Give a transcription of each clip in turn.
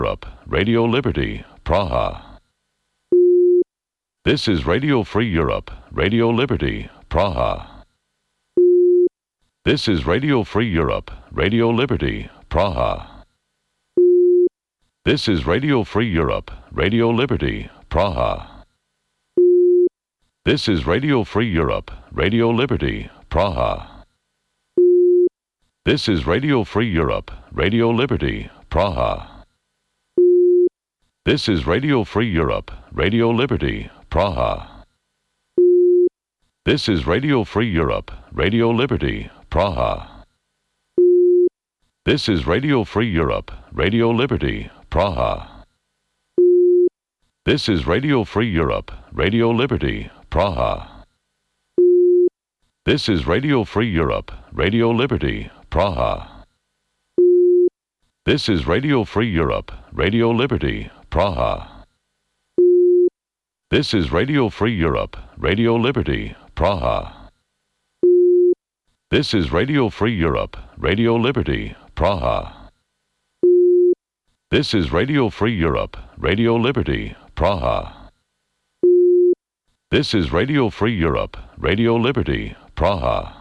Europe, Radio Liberty, Praha. This is Radio Free Europe, Radio Liberty, Praha. This is Radio Free Europe, Radio Liberty, Praha. This is Radio Free Europe, Radio Liberty, Praha. This is Radio Free Europe, Radio Liberty, Praha. This is Radio Free Europe, Radio Liberty, Praha. This is Radio Free Europe, Radio Liberty, Praha. This is Radio Free Europe, Radio Liberty, Praha. This is Radio Free Europe, Radio Liberty, Praha. This is Radio Free Europe, Radio Liberty, Praha. This is Radio Free Europe, Radio Liberty, Praha. This is Radio Free Europe, Radio Liberty, Praha. This is Radio Free Europe, Radio Liberty, Praha. This is Radio Free Europe, Radio Liberty, Praha. This is Radio Free Europe, Radio Liberty, Praha. This is Radio Free Europe, Radio Liberty, Praha.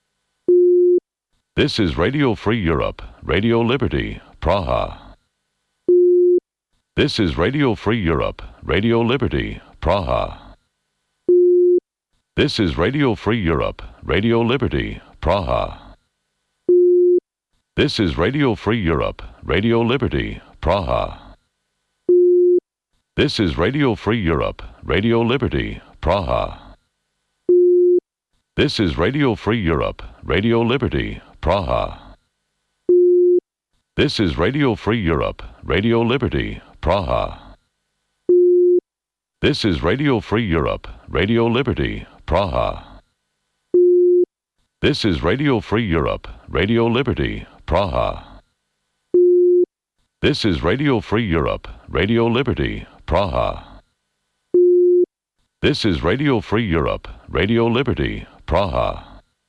This is Radio Free Europe, Radio Liberty, Praha. This is Radio Free Europe, Radio Liberty, Praha. This is Radio Free Europe, Radio Liberty, Praha. This is Radio Free Europe, Radio Liberty, Praha. This is Radio Free Europe, Radio Liberty, Praha. This is Radio Free Europe, Radio Liberty, Praha. This is Radio Free Europe, Radio Liberty, Praha. This is Radio Free Europe, Radio Liberty, Praha. This is Radio Free Europe, Radio Liberty, Praha. This is Radio Free Europe, Radio Liberty, Praha. This is Radio Free Europe, Radio Liberty, Praha.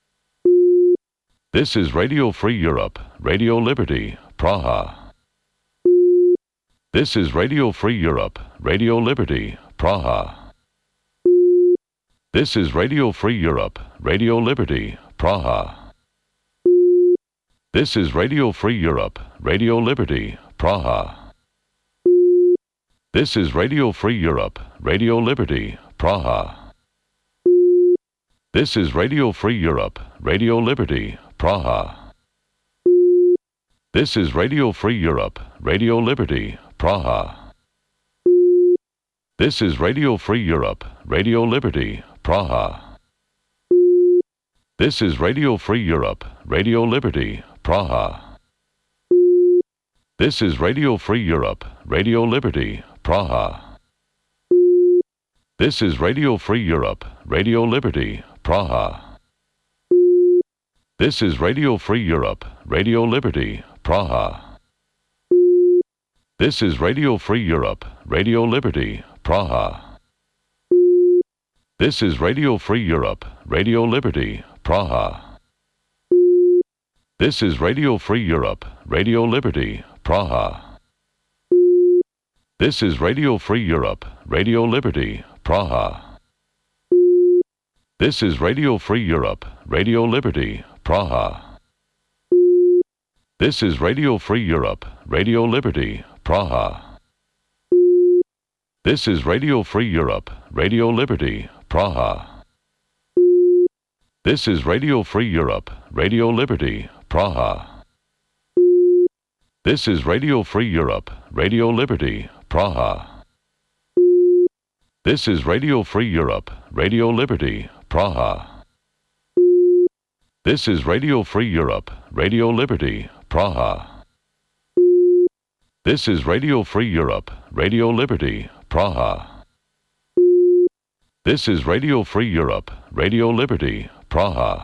This is Radio Free Europe, Radio Liberty, Praha. This is Radio Free Europe, Radio Liberty, Praha. This is Radio Free Europe, Radio Liberty, Praha. This is Radio Free Europe, Radio Liberty, Praha. This is Radio Free Europe, Radio Liberty, Praha. This is Radio Free Europe, Radio Liberty, Praha. This is Radio Free Europe, Radio Liberty, Praha. This is Radio Free Europe, Radio Liberty, Praha. This is Radio Free Europe, Radio Liberty, Praha. This is Radio Free Europe, Radio Liberty, Praha. This is Radio Free Europe, Radio Liberty, Praha. This is Radio Free Europe, Radio Liberty, Praha. This is Radio Free Europe, Radio Liberty, Praha. This is Radio Free Europe, Radio Liberty, Praha. This is Radio Free Europe, Radio Liberty, Praha. This is Radio Free Europe, Radio Liberty, Praha. This is Radio Free Europe, Radio Liberty, Praha. This is Radio Free Europe, Radio Liberty, Praha. This is Radio Free Europe, Radio Liberty, Praha. This is Radio Free Europe, Radio Liberty, Praha. This is Radio Free Europe, Radio Liberty, Praha. This is Radio Free Europe, Radio Liberty, Praha. This is Radio Free Europe, Radio Liberty, Praha. This is Radio Free Europe, Radio Liberty, Praha. This is Radio Free Europe, Radio Liberty, Praha.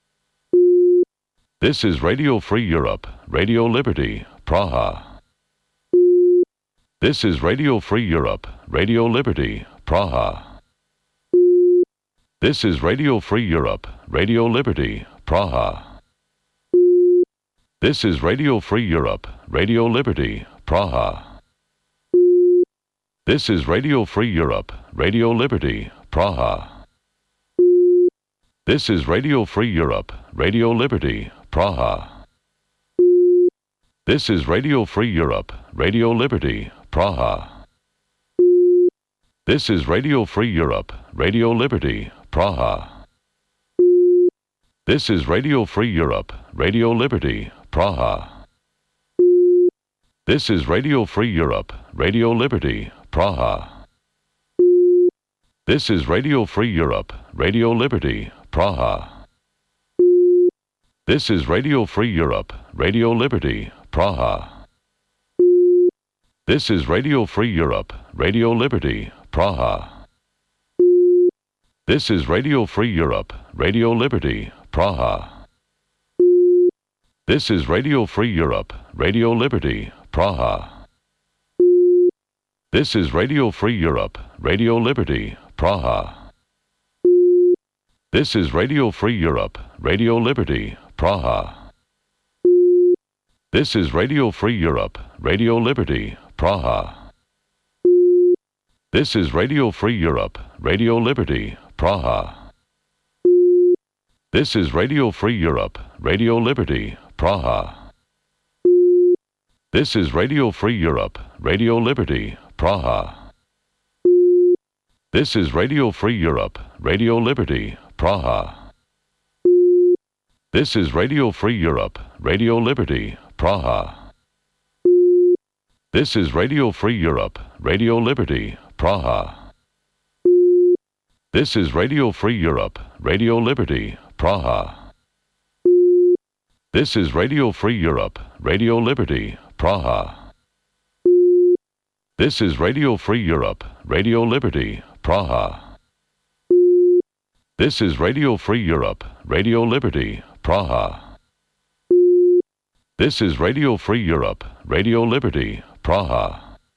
This is Radio Free Europe, Radio Liberty, Praha. This is Radio Free Europe, Radio Liberty, Praha. This is Radio Free Europe, Radio Liberty, Praha. This is Radio Free Europe, Radio Liberty, Praha. This is Radio Free Europe, Radio Liberty, Praha. This is Radio Free Europe, Radio Liberty, Praha. This is Radio Free Europe, Radio Liberty, Praha. This is Radio Free Europe, Radio Liberty, Praha. This is Radio Free Europe, Radio Liberty, Praha. This is Radio Free Europe, Radio Liberty, Praha. This is Radio Free Europe, Radio Liberty, Praha. This is Radio Free Europe, Radio Liberty, Praha. This is Radio Free Europe, Radio Liberty, Praha. This is Radio Free Europe, Radio Liberty, Praha. This is Radio Free Europe, Radio Liberty, Praha. This is Radio Free Europe, Radio Liberty, Praha. This is Radio Free Europe, Radio Liberty, Praha. This is Radio Free Europe, Radio Liberty, Praha. This is Radio Free Europe, Radio Liberty, Praha. This is Radio Free Europe, Radio Liberty, Praha. This is Radio Free Europe, Radio Liberty, Praha. This is Radio Free Europe, Radio Liberty, Praha. This is Radio Free Europe, Radio Liberty, Praha. This is Radio Free Europe, Radio Liberty, Praha. This is Radio Free Europe, Radio Liberty, Praha. This is Radio Free Europe, Radio Liberty, Praha. This is Radio Free Europe, Radio Liberty, Praha. This is Radio Free Europe, Radio Liberty, Praha. This is Radio Free Europe, Radio Liberty, Praha.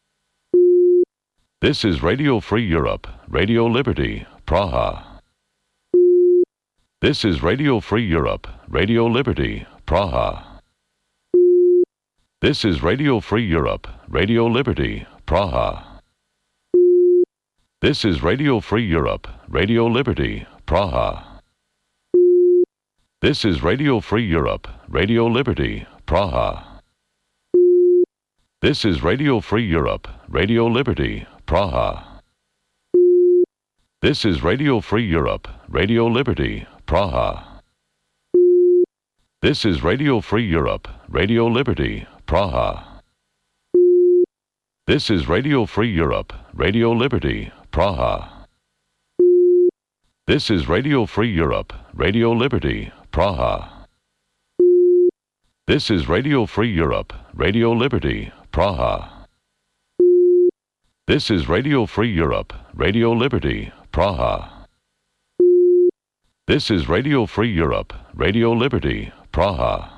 This is Radio Free Europe, Radio Liberty, Praha. This is Radio Free Europe, Radio Liberty, Praha. This is Radio Free Europe, Radio Liberty, Praha. This is Radio Free Europe, Radio Liberty, Praha. This is Radio Free Europe, Radio Liberty, Praha. This is Radio Free Europe, Radio Liberty, Praha. This is Radio Free Europe, Radio Liberty, Praha. This is Radio Free Europe, Radio Liberty, Praha. This is Radio Free Europe, Radio Liberty, Praha. This is Radio Free Europe, Radio Liberty, Praha. This is Radio Free Europe, Radio Liberty, Praha. This is Radio Free Europe, Radio Liberty, Praha. This is Radio Free Europe, Radio Liberty, Praha.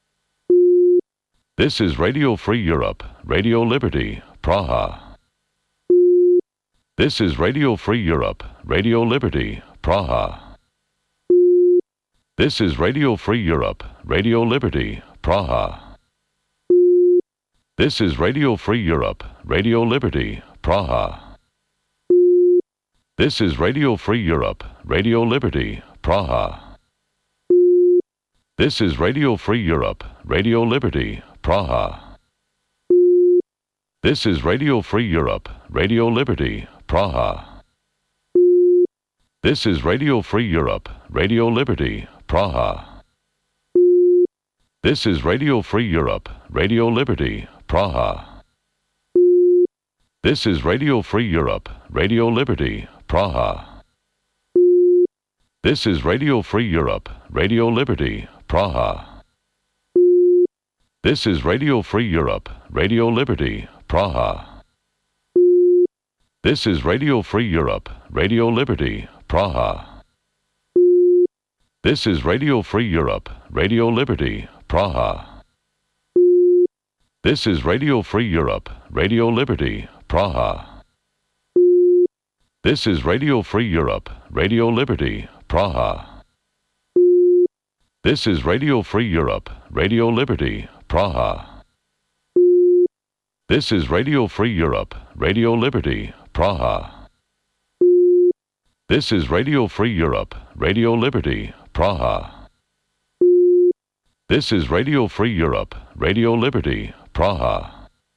This is Radio Free Europe, Radio Liberty, Praha. This is Radio Free Europe, Radio Liberty, Praha. This is Radio Free Europe, Radio Liberty, Praha. This is Radio Free Europe, Radio Liberty, Praha. This is Radio Free Europe, Radio Liberty, Praha. This is Radio Free Europe, Radio Liberty, Praha. This is Radio Free Europe, Radio Liberty, Praha. This is Radio Free Europe, Radio Liberty, Praha. This is Radio Free Europe, Radio Liberty, Praha. This is Radio Free Europe, Radio Liberty, Praha. This is Radio Free Europe, Radio Liberty, Praha. This is Radio Free Europe, Radio Liberty, Praha. This is Radio Free Europe, Radio Liberty, Praha. This is Radio Free Europe, Radio Liberty, Praha. This is Radio Free Europe, Radio Liberty, Praha. This is Radio Free Europe, Radio Liberty, Praha. This is Radio Free Europe, Radio Liberty, Praha. This is Radio Free Europe, Radio Liberty, Praha. This is Radio Free Europe, Radio Liberty, Praha. This is Radio Free Europe, Radio Liberty, Praha.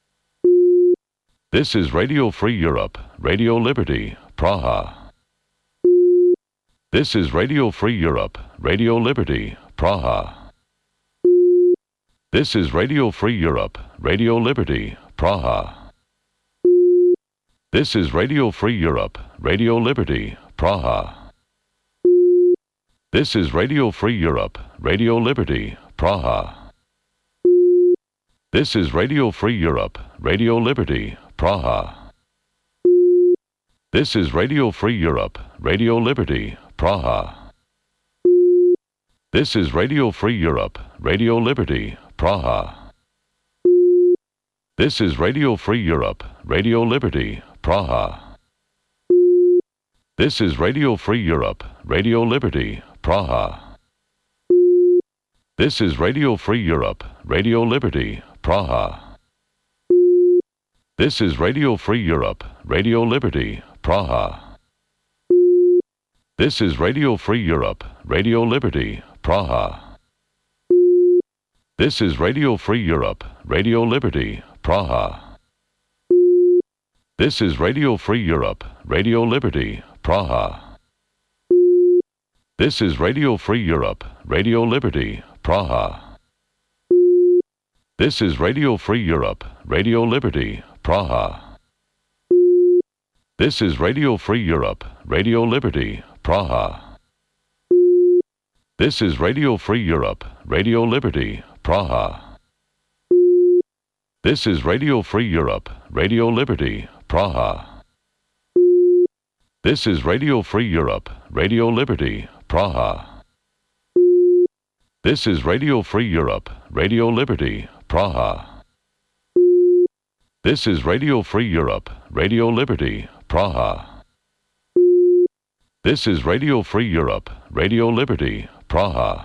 This is Radio Free Europe, Radio Liberty, Praha. This is Radio Free Europe, Radio Liberty, Praha. This is Radio Free Europe, Radio Liberty, Praha. This is Radio Free Europe, Radio Liberty, Praha. This is Radio Free Europe, Radio Liberty, Praha. This is Radio Free Europe, Radio Liberty, Praha. This is Radio Free Europe, Radio Liberty, Praha. This is Radio Free Europe, Radio Liberty, Praha. This is Radio Free Europe, Radio Liberty, Praha. This is Radio Free Europe, Radio Liberty, Praha. This is Radio Free Europe, Radio Liberty, Praha. This is Radio Free Europe, Radio Liberty, Praha. This is Radio Free Europe, Radio Liberty, Praha. This is Radio Free Europe, Radio Liberty, Praha. This is Radio Free Europe, Radio Liberty, Praha. This is Radio Free Europe, Radio Liberty, Praha. This is Radio Free Europe, Radio Liberty, Praha. This is Radio Free Europe, Radio Liberty, Praha. This is Radio Free Europe, Radio Liberty, Praha. This is Radio Free Europe, Radio Liberty, Praha. This is Radio Free Europe, Radio Liberty, Praha. This is Radio Free Europe, Radio Liberty, Praha. This is Radio Free Europe, Radio Liberty, Praha. This is Radio Free Europe, Radio Liberty, Praha.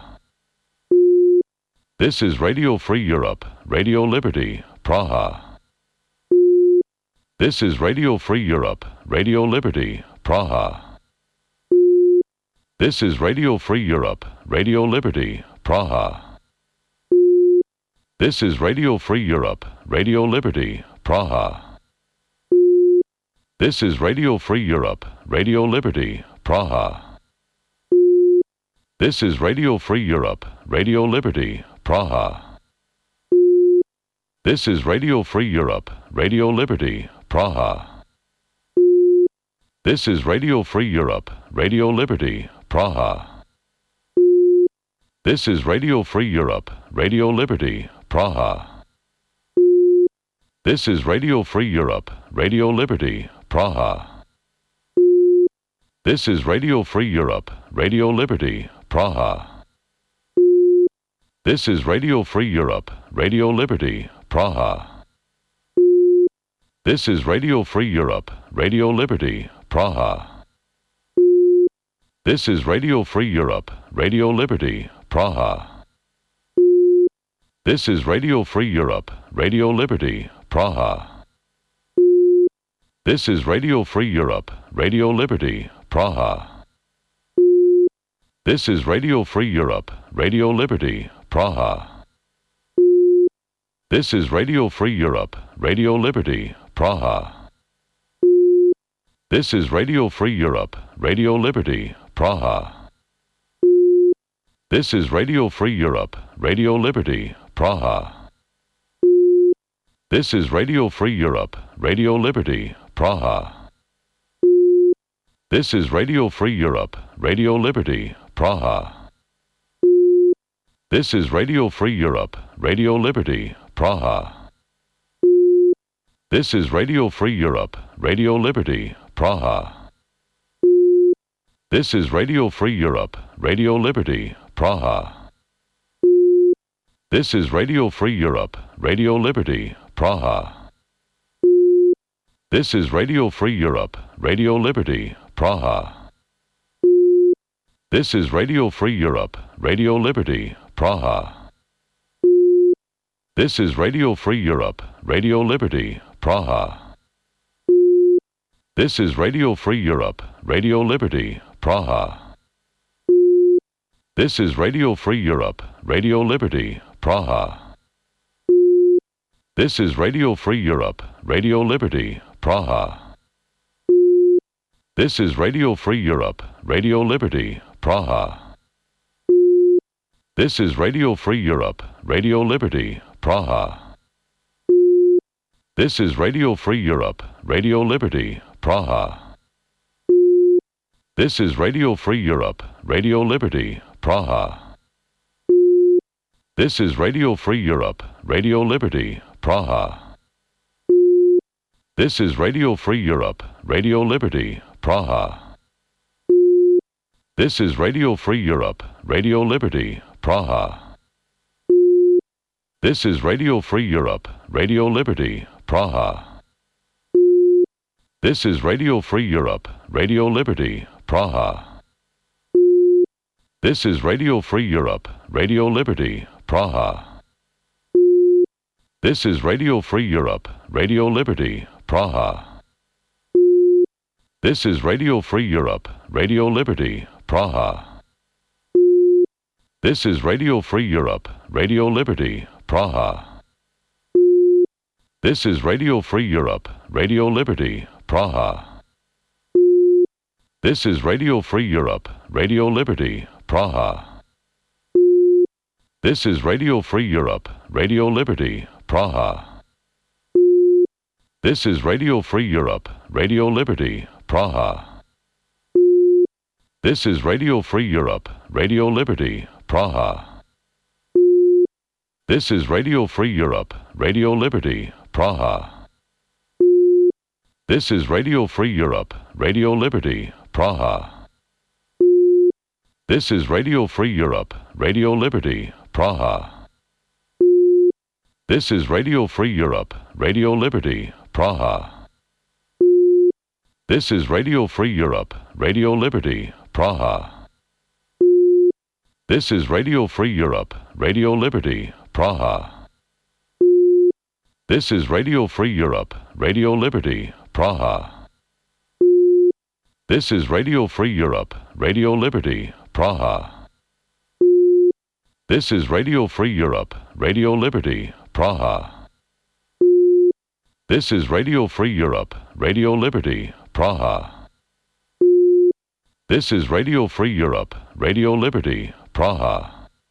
This is Radio Free Europe, Radio Liberty, Praha. This is Radio Free Europe, Radio Liberty, Praha. This is Radio Free Europe, Radio Liberty, Praha. This is Radio Free Europe, Radio Liberty, Praha. This is Radio Free Europe, Radio Liberty, Praha. This is Radio Free Europe, Radio Liberty, Praha. This is Radio Free Europe, Radio Liberty, Praha. This is Radio Free Europe, Radio Liberty, Praha. This is Radio Free Europe, Radio Liberty, Praha. This is Radio Free Europe, Radio Liberty, Praha. This is Radio Free Europe, Radio Liberty, Praha. This is Radio Free Europe, Radio Liberty, Praha. This is Radio Free Europe, Radio Liberty, Praha. This is Radio Free Europe, Radio Liberty, Praha. This is Radio Free Europe, Radio Liberty, Praha. This is Radio Free Europe, Radio Liberty, Praha. This is Radio Free Europe, Radio Liberty, Praha. This is Radio Free Europe, Radio Liberty, Praha. This is Radio Free Europe, Radio Liberty, Praha. This is Radio Free Europe, Radio Liberty, Praha. This is Radio Free Europe, Radio Liberty, Praha. This is Radio Free Europe, Radio Liberty, Praha. This is Radio Free Europe, Radio Liberty, Praha. This is Radio Free Europe, Radio Liberty, Praha. This is Radio Free Europe, Radio Liberty, Praha. This is Radio Free Europe, Radio Liberty, Praha. This is Radio Free Europe, Radio Liberty, Praha. This is Radio Free Europe, Radio Liberty, Praha. This is Radio Free Europe, Radio Liberty, Praha. This is Radio Free Europe, Radio Liberty, Praha. This is Radio Free Europe, Radio Liberty, Praha. This is Radio Free Europe, Radio Liberty, Praha. This is Radio Free Europe, Radio Liberty, Praha. This is Radio Free Europe, Radio Liberty, Praha. This is Radio Free Europe, Radio Liberty, Praha. This is Radio Free Europe, Radio Liberty, Praha. This is Radio Free Europe, Radio Liberty, Praha. This is Radio Free Europe, Radio Liberty, Praha. This is Radio Free Europe, Radio Liberty, Praha. This is Radio Free Europe, Radio Liberty, Praha. This is Radio Free Europe, Radio Liberty, Praha. This is Radio Free Europe, Radio Liberty, Praha. This is Radio Free Europe, Radio Liberty, Praha. This is Radio Free Europe, Radio Liberty, Praha. This is Radio Free Europe, Radio Liberty, Praha. This is Radio Free Europe, Radio Liberty, Praha. This is Radio Free Europe, Radio Liberty, Praha. This is Radio Free Europe, Radio Liberty, Praha. This is Radio Free Europe, Radio Liberty, Praha. This is Radio Free Europe, Radio Liberty, Praha. This is Radio Free Europe, Radio Liberty, Praha. This is Radio Free Europe, Radio Liberty, Praha. This is Radio Free Europe, Radio Liberty, Praha. This is Radio Free Europe, Radio Liberty, Praha. This is Radio Free Europe, Radio Liberty, Praha. This is Radio Free Europe, Radio Liberty, Praha. This is Radio Free Europe, Radio Liberty, Praha. This is Radio Free Europe, Radio Liberty, Praha. This is Radio Free Europe, Radio Liberty, Praha. This is Radio Free Europe, Radio Liberty, Praha. This is Radio Free Europe, Radio Liberty, Praha.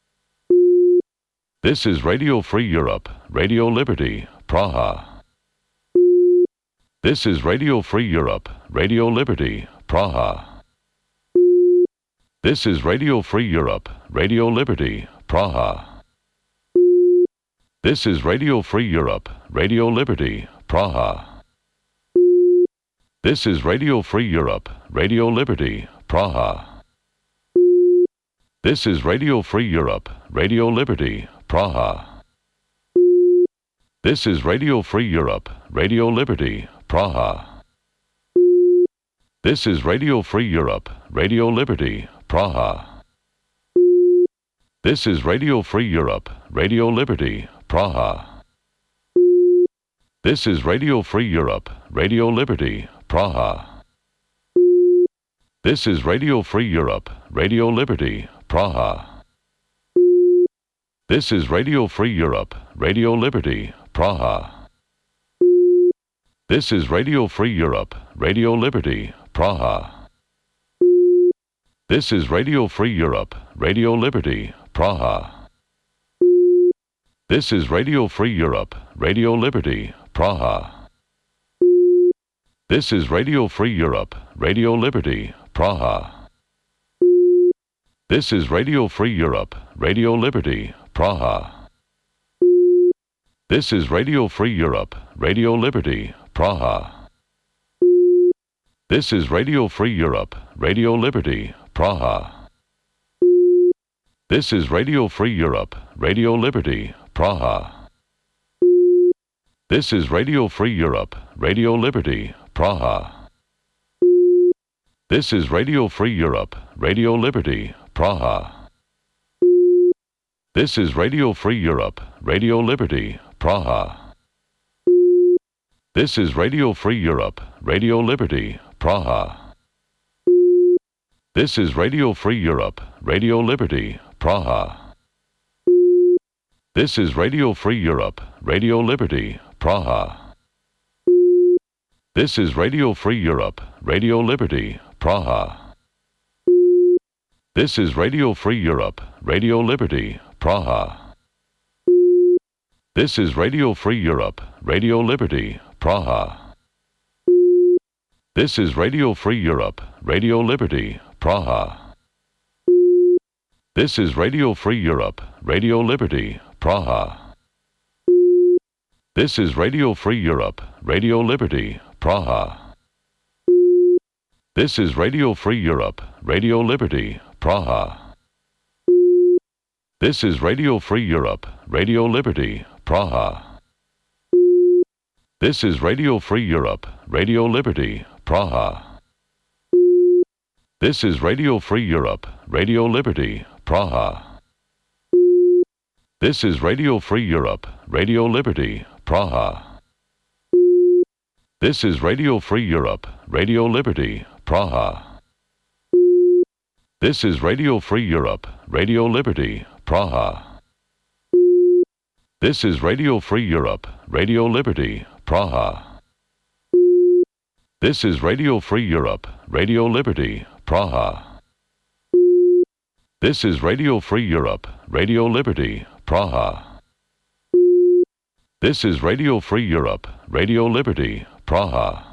This is Radio Free Europe, Radio Liberty, Praha. This is Radio Free Europe, Radio Liberty, Praha. This is Radio Free Europe, Radio Liberty, Praha. This is Radio Free Europe, Radio Liberty, Praha. This is Radio Free Europe, Radio Liberty, Praha. This is Radio Free Europe, Radio Liberty, Praha. This is Radio Free Europe, Radio Liberty, Praha. This is Radio Free Europe, Radio Liberty, Praha. This is Radio Free Europe, Radio Liberty, Praha. This is Radio Free Europe, Radio Liberty, Praha. This is Radio Free Europe, Radio Liberty, Praha. This is Radio Free Europe, Radio Liberty, Praha. This is Radio Free Europe, Radio Liberty, Praha. This is Radio Free Europe, Radio Liberty, Praha. This is Radio Free Europe, Radio Liberty, Praha. This is Radio Free Europe, Radio Liberty, Praha. This is Radio Free Europe, Radio Liberty, Praha. This is Radio Free Europe, Radio Liberty, Praha. This is Radio Free Europe, Radio Liberty, Praha. This is Radio Free Europe, Radio Liberty, Praha. This is Radio Free Europe, Radio Liberty, Praha. This is Radio Free Europe, Radio Liberty, Praha. This is Radio Free Europe, Radio Liberty, Praha. This is Radio Free Europe, Radio Liberty, Praha. This is Radio Free Europe, Radio Liberty, Praha. This is Radio Free Europe, Radio Liberty, Praha. This is Radio Free Europe, Radio Liberty, Praha. This is Radio Free Europe, Radio Liberty, Praha. This is Radio Free Europe, Radio Liberty, Praha. This is Radio Free Europe, Radio Liberty, Praha. This is Radio Free Europe, Radio Liberty, Praha. This is Radio Free Europe, Radio Liberty, Praha. This is Radio Free Europe, Radio Liberty, Praha. This is Radio Free Europe, Radio Liberty, Praha. This is Radio Free Europe, Radio Liberty, Praha. This is Radio Free Europe, Radio Liberty, Praha. This is Radio Free Europe, Radio Liberty, Praha. This is Radio Free Europe, Radio Liberty, Praha. This is Radio Free Europe, Radio Liberty, Praha. This is Radio Free Europe, Radio Liberty, Praha. This is Radio Free Europe, Radio Liberty, Praha. This is Radio Free Europe, Radio Liberty, Praha. This is Radio Free Europe, Radio Liberty, Praha.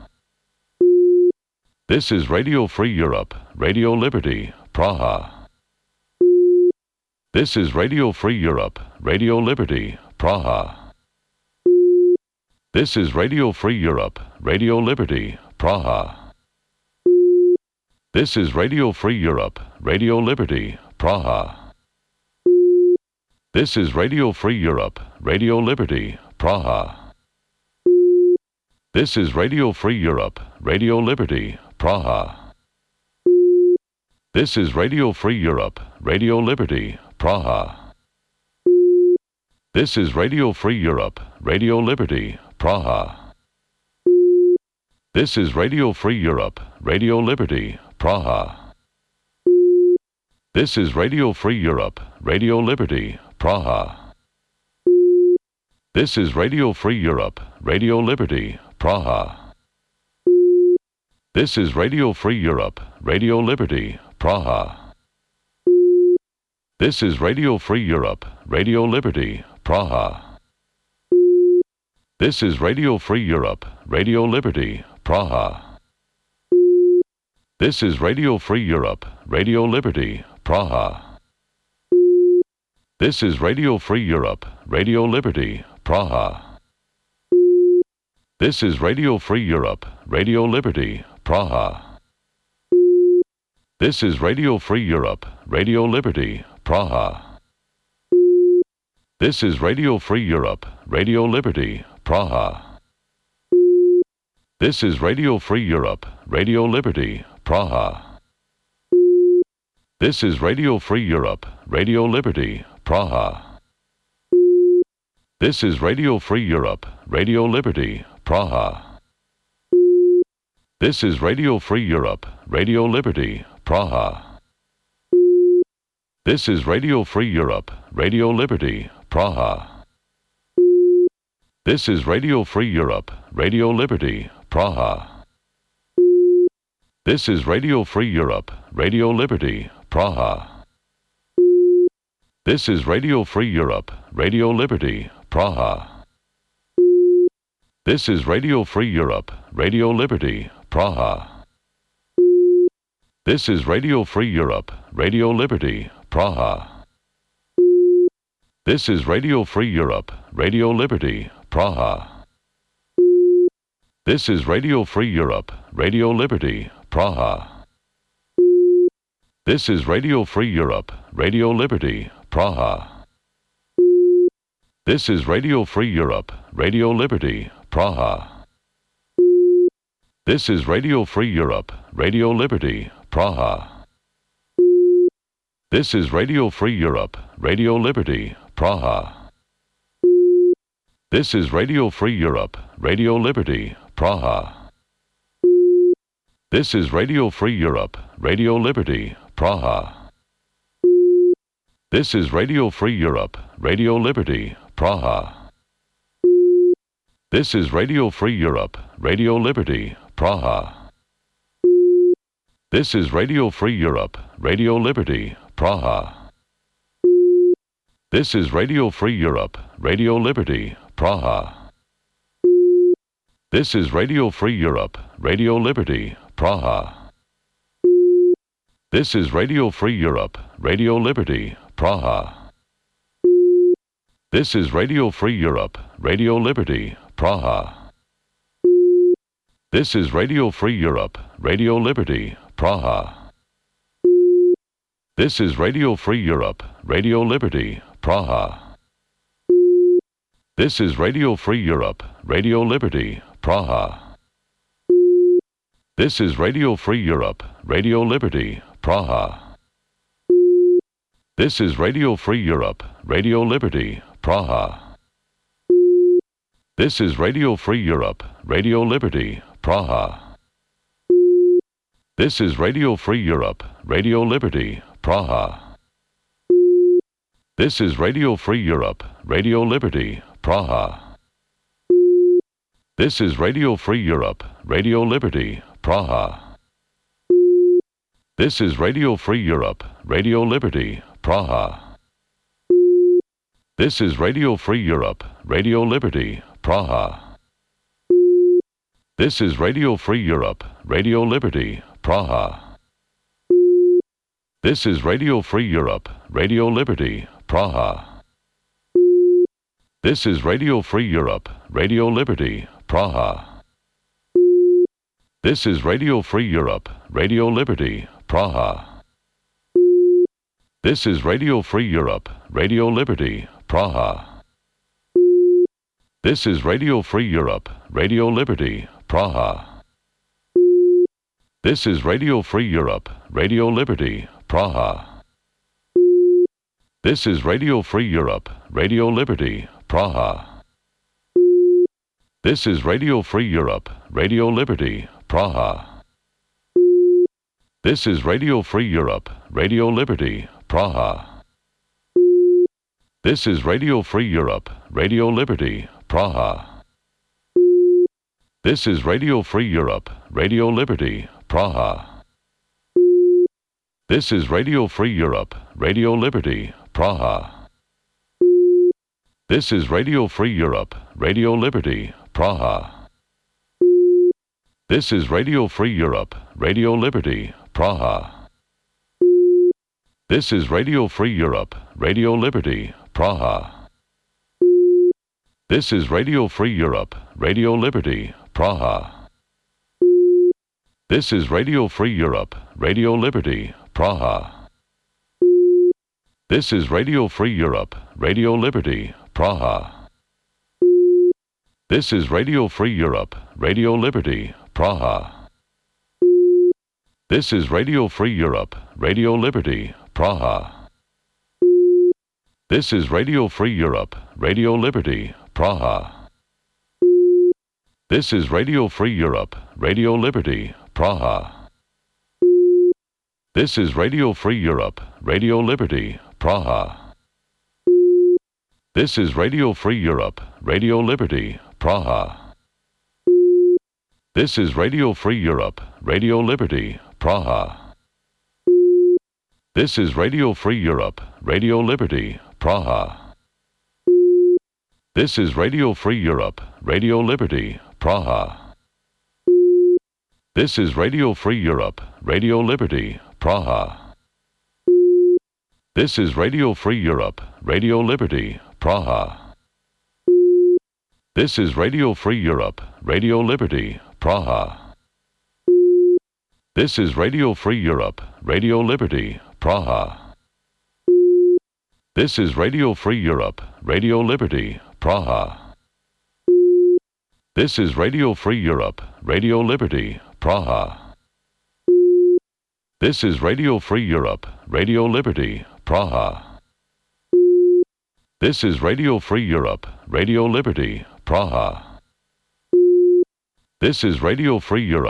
This is Radio Free Europe, Radio Liberty, Praha. This is Radio Free Europe, Radio Liberty, Praha. This is Radio Free Europe, Radio Liberty, Praha. This is Radio Free Europe, Radio Liberty, Praha. This is Radio Free Europe, Radio Liberty, Praha. This is Radio Free Europe, Radio Liberty, Praha. This is Radio Free Europe, Radio Liberty, Praha. This is Radio Free Europe, Radio Liberty, Praha. This is Radio Free Europe, Radio Liberty, Praha. This is Radio Free Europe, Radio Liberty, Praha. This is Radio Free Europe, Radio Liberty, Praha. This is Radio Free Europe, Radio Liberty, Praha. This is Radio Free Europe, Radio Liberty, Praha. This is Radio Free Europe, Radio Liberty, Praha. This is Radio Free Europe, Radio Liberty, Praha. This is Radio Free Europe, Radio Liberty, Praha. This is Radio Free Europe, Radio Liberty, Praha. This is Radio Free Europe, Radio Liberty, Praha. This is Radio Free Europe, Radio Liberty, Praha. This is Radio Free Europe, Radio Liberty, Praha. This is Radio Free Europe, Radio Liberty, Praha. This is Radio Free Europe, Radio Liberty, Praha. This is Radio Free Europe, Radio Liberty, Praha. This is Radio Free Europe, Radio Liberty, Praha. This is Radio Free Europe, Radio Liberty, Praha. This is Radio Free Europe, Radio Liberty, Praha. This is Radio Free Europe, Radio Liberty, Praha. This is Radio Free Europe, Radio Liberty, Praha. This is Radio Free Europe, Radio Liberty, Praha. This is Radio Free Europe, Radio Liberty, Praha. This is Radio Free Europe, Radio Liberty, Praha. This is Radio Free Europe, Radio Liberty, Praha. This is Radio Free Europe, Radio Liberty, Praha. This is Radio Free Europe, Radio Liberty, Praha. This is Radio Free Europe, Radio Liberty, Praha. This is Radio Free Europe, Radio Liberty, Praha. This is Radio Free Europe, Radio Liberty, Praha. This is Radio Free Europe, Radio Liberty, Praha. This is Radio Free Europe, Radio Liberty, Praha. This is Radio Free Europe, Radio Liberty, Praha. This is Radio Free Europe, Radio Liberty, Praha. This is Radio Free Europe, Radio Liberty, Praha. This is Radio Free Europe, Radio Liberty, Praha. This is Radio Free Europe, Radio Liberty, Praha. This is Radio Free Europe, Radio Liberty, Praha. This is Radio Free Europe, Radio Liberty, Praha. This is Radio Free Europe, Radio Liberty, Praha. This is Radio Free Europe, Radio Liberty, Praha. This is Radio Free Europe, Radio Liberty, Praha. This is Radio Free Europe, Radio Liberty, Praha. This is Radio Free Europe, Radio Liberty, Praha. This is Radio Free Europe, Radio Liberty, Praha. This is Radio Free Europe, Radio Liberty, Praha. This is Radio Free Europe, Radio Liberty, Praha. This is Radio Free Europe, Radio Liberty, Praha. This is Radio Free Europe, Radio Liberty, Praha. This is Radio Free Europe, Radio Liberty, Praha. This is Radio Free Europe, Radio Liberty, Praha. This is Radio Free Europe, Radio Liberty, Praha. This is Radio Free Europe, Radio Liberty, Praha. This is Radio Free Europe, Radio Liberty, Praha. This is Radio Free Europe, Radio Liberty, Praha. This is Radio Free Europe, Radio Liberty, Praha. This is Radio Free Europe, Radio Liberty, Praha. This is Radio Free Europe, Radio Liberty, Praha. This is Radio Free Europe, Radio Liberty, Praha. This is Radio Free Europe, Radio Liberty, Praha. This is Radio Free Europe, Radio Liberty, Praha. This is Radio Free Europe, Radio Liberty, Praha. This is Radio Free Europe, Radio Liberty, Praha. This is Radio Free Europe, Radio Liberty, Praha. This is Radio Free Europe, Radio Liberty, Praha. This is Radio Free Europe, Radio Liberty, Praha. This is Radio Free Europe, Radio Liberty, Praha. This is Radio Free Europe, Radio Liberty, Praha. This is Radio Free Europe, Radio Liberty, Praha. This is Radio Free Europe, Radio Liberty, Praha. This is Radio Free Europe, Radio Liberty, Praha. This is Radio Free Europe, Radio Liberty, Praha. This is Radio Free Europe, Radio Liberty, Praha. This is Radio Free Europe, Radio Liberty, Praha. This is Radio Free Europe, Radio Liberty, Praha. This is Radio Free Europe, Radio Liberty, Praha. This is Radio Free Europe, Radio Liberty, Praha. This is Radio Free Europe, Radio Liberty, Praha. This is Radio Free Europe, Radio Liberty, Praha. This is Radio Free Europe, Radio Liberty, Praha. This is Radio Free Europe, Radio Liberty, Praha. This is Radio Free Europe, Radio Liberty, Praha. This is Radio Free Europe, Radio Liberty, Praha. This is Radio Free Europe, Radio Liberty, Praha. This is Radio Free Europe.